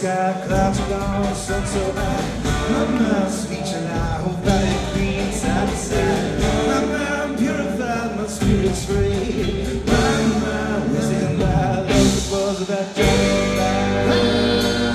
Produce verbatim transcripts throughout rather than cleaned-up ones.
sky, clouds are gone, sun so high. My mind's reaching high, whole body green, side to side. My mind purified, my spirit's free. My mind whizzing by, love the buzz of that dragonfly.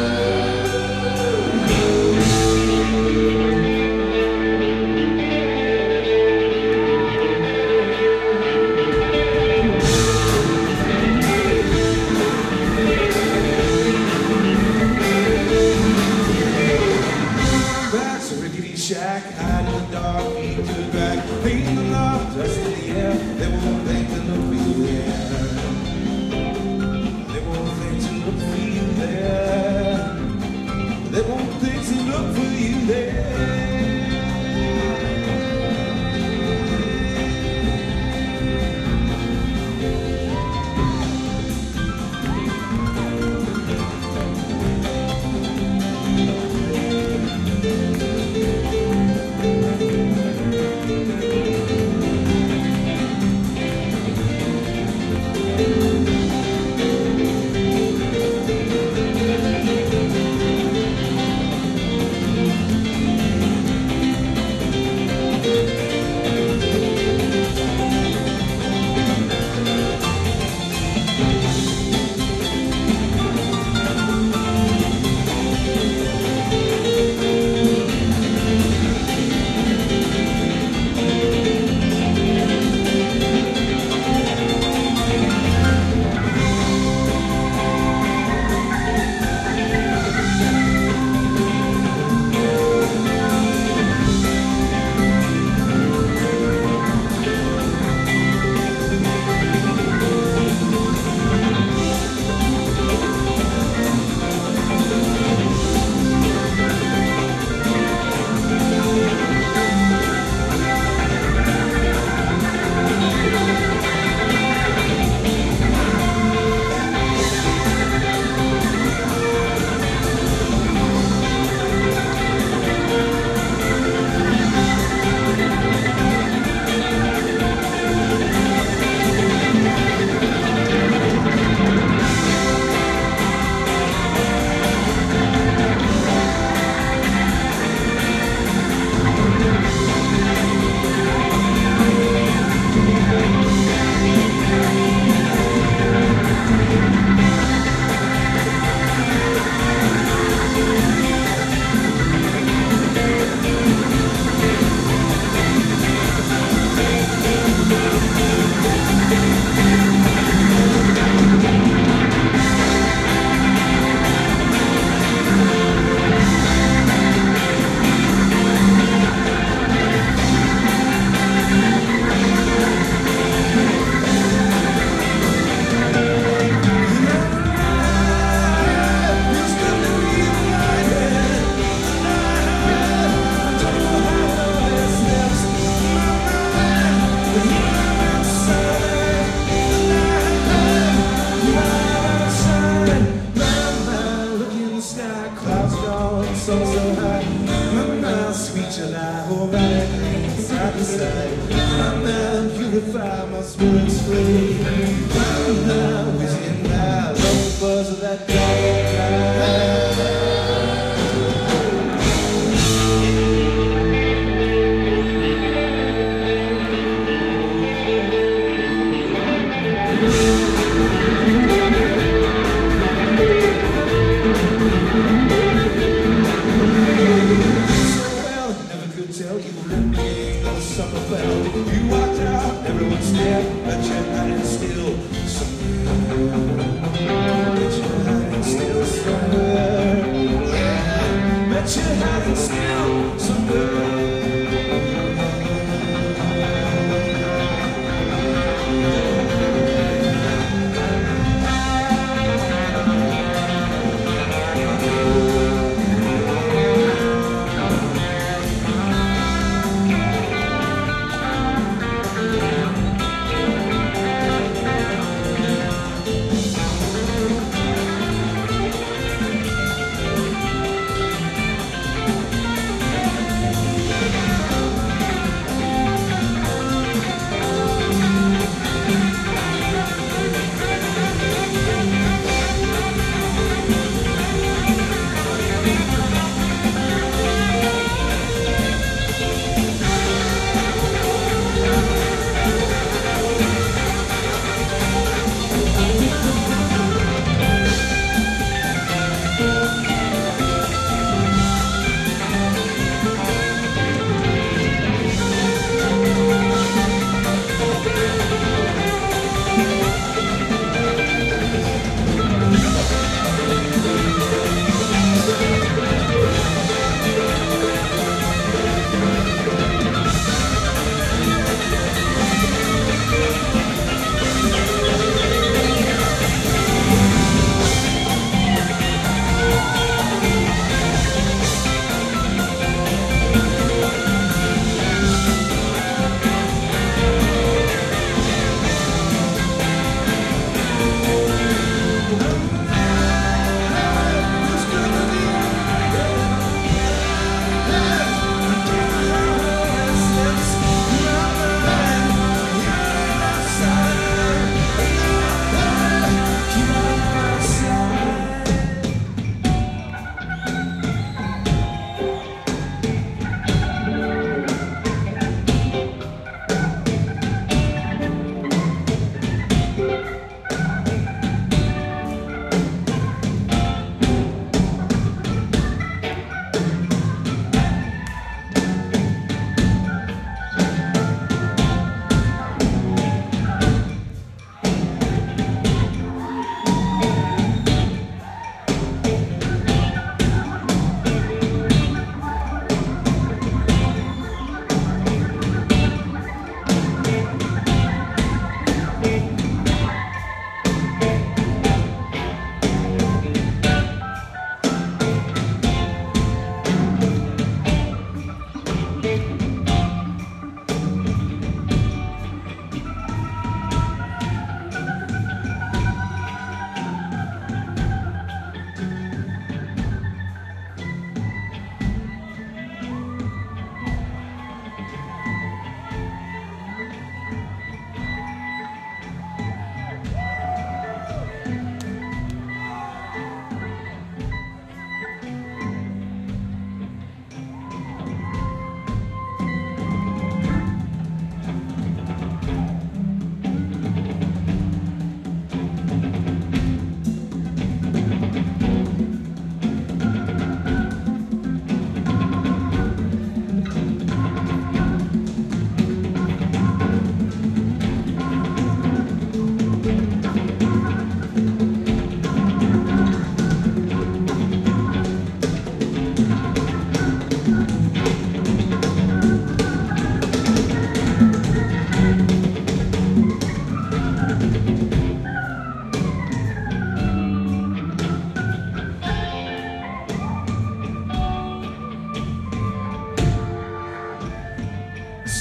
Shack, hide in the dark, eat good back, clean the love, dust in the air. They won't think to look for you there. They won't think to look for you there. They won't think to look for you there. So, so high, my mind's reaching high, whole body green, side to side. My mind purified, my spirit's free. My mind whizzing by, love the buzz of that dragonfly. You walked out, everyone stared, but you're hiding still.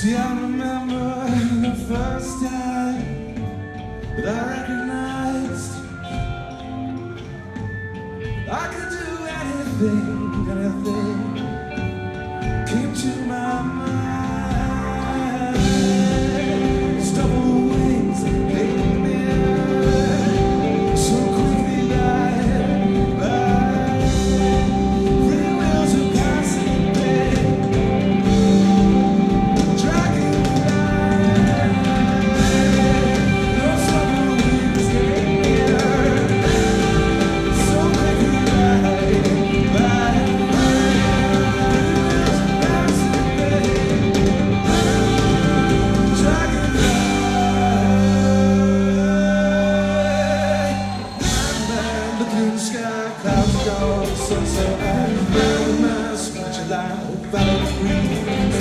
See, I remember the first time that I recognized I could do anything, anything came to my mind. Stubble wings, they near, so quickly glide by. Free wheels of passing day, dragging by. No stubble wings, they near, so quickly glide by. Clouds gone, sun so high, my scratch a line, valley green.